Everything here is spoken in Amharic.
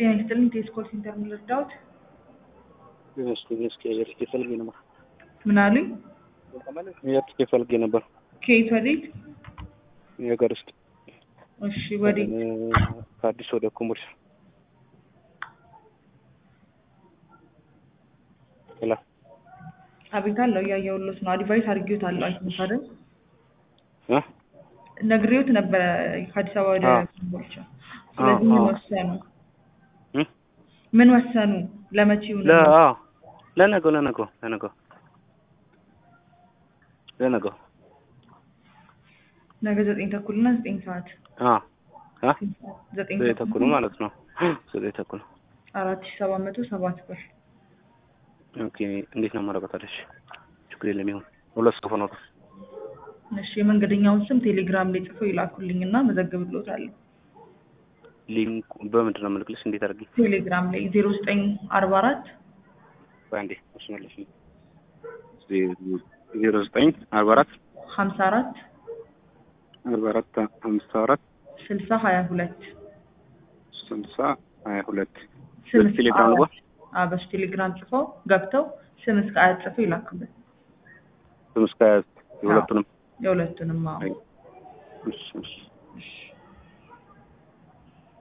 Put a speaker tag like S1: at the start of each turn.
S1: ጤና ይስጥልኝ ቴስኮል ሴንተር ምን ልርዳዎት?
S2: እስኪ ፈልጌ ነበር።
S1: ምን አሉኝ?
S2: ፈልጌ ነበር።
S1: ከየት ወዴት?
S2: የሀገር ውስጥ።
S1: እሺ ወዴት?
S2: ከአዲስ ወደ ኮምቦልቻ። ሄሎ
S1: አቤት አለው እያየሁለት ነው። አድቫይስ አድርጌዎት አለው አይተውት አይደል?
S2: እ
S1: ነግሬዎት ነበረ ከአዲስ አበባ ወደ ኮምቦልቻ። ስለዚህ ምን ወሰኑ? ምን ወሰኑ? ለመቼው ነው?
S2: ለነገው
S1: ነገ 9:30 እና 9 ሰዓት
S2: 9:30 ማለት ነው። 9:30
S1: 4707 ብር።
S2: ኦኬ እንዴት ነው ማረጋታለሽ? ችግር የለም ይሁን። ሁለት ሰው ነው።
S1: እሺ የመንገደኛውን ስም ቴሌግራም ላይ ጽፈው ይላኩልኝና መዘግብልዎታለሁ።
S2: ሊንክ በምንድን ነው የምልክልሽ? እንዴት አድርጌ?
S1: ቴሌግራም ላይ 0944
S2: ባንዴ መስመርልሽ 0944
S1: 54
S2: 54
S1: 60 22
S2: ቴሌግራም ነው።
S1: በሱ ቴሌግራም ጽፈው ገብተው ስም እስከ አያት ጽፈው ይላኩልን።
S2: ስም እስከ አያት የሁለቱንም
S1: የሁለቱንም። አዎ
S2: እሺ